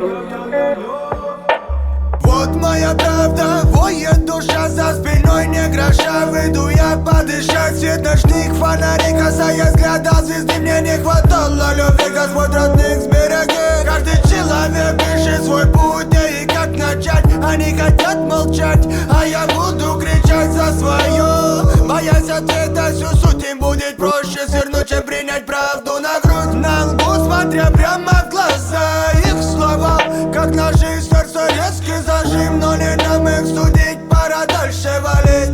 Вот моя правда, воет душа за спиной, не гроша. Выйду я подышать, свет ночных фонарей, касаясь взгляда звезды. Мне не хватало любви, Господь родных сбереги. Каждый человек пишет свой путь, где и как начать. Они хотят молчать, а я буду кричать за свое. Боясь ответа, всю суть им будет проще свернуть, чем принять правду на грудь. На лбу, смотря прямо в глаза, их слова как ножи в сердце, резкий зажим. Но не нам их судить, пора дальше валить.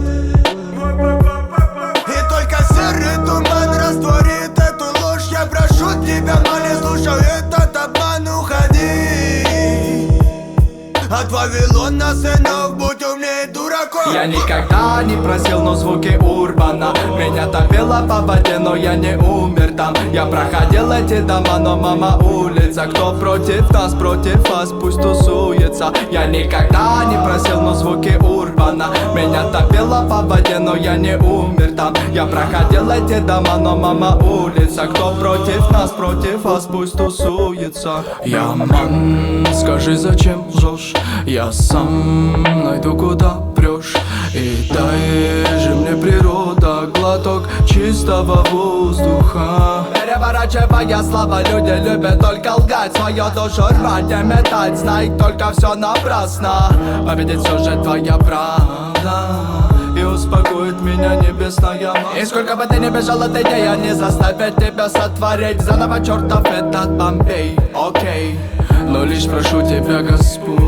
И только серый туман растворит эту ложь. Я прошу тебя, не слушай этот обман, уходи от Вавилона, сынов, будь умнее дураков. Я никогда не просил, но звуки урбана меня топило по воде, но я не умер там. Я проходил эти дома, но мама улица. Кто против нас, против вас, пусть тусуется. Я никогда не просил, но звуки урбана меня топило по воде, но я не умер там. Я проходил эти дома, но мама улица. Кто против нас, против вас, пусть тусуется. Я ман, скажи, зачем лжешь? Я сам найду, куда прешь. И дай же мне природа глоток чистого воздуха. Переворачивая слова, люди любят только лгать, свою душу рвать и метать. Знай только все напрасно, победит все же твоя правда и успокоит меня небесная мать. И сколько бы ты ни бежал от идеи, не заставят тебя сотворить заново чертов этот Бомбей. Окей, но лишь прошу тебя, Господь,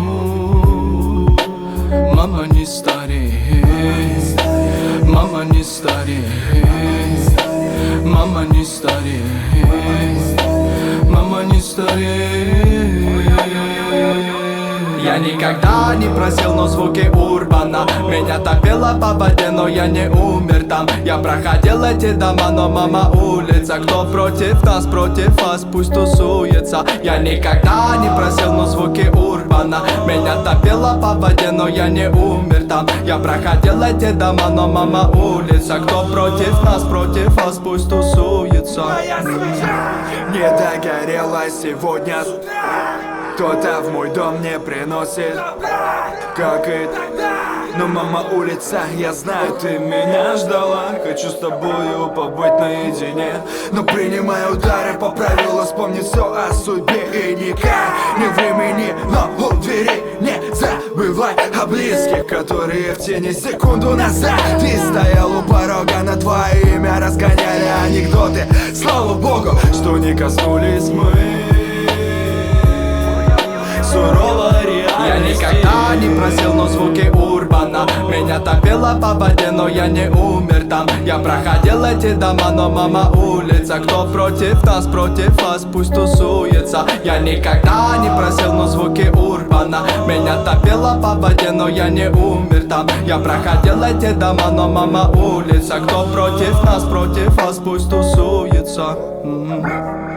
мама, не старей, мама, не старей, мама, не старей, мама, не старей. Я никогда не просил, но звуки урбана меня топило по воде, но я не умер там. Я проходил эти дома, но мама улица. Кто против нас, против вас, пусть тусуется. Я никогда не просил, но звуки урбана меня топило по воде, но я не умер там. Я проходил эти дома, но мама улица. Кто против нас, против вас, пусть тусуется. Не догорела сегодня, кто-то в мой дом не приносит, как и но мама улица, я знаю, ты меня ждала. Хочу с тобою побыть наедине, но принимай удары по правилу, вспомни все о судьбе. И никак не времени, но у двери не забывай о близких, которые в тени секунду назад ты стоял у порога, на твое имя разгоняли анекдоты. Слава Богу, что не коснулись мы суровой реальности. Я никогда не просил, но звуки урбана меня топило по воде, но я не умер там. Я проходил эти дома, но мама улица. Кто против нас, против вас, пусть тусуется. Я никогда не просил, но звуки урбана меня топило по воде, но я не умер там. Я проходил эти дома, но мама улица. Кто против нас, против вас, пусть тусуется.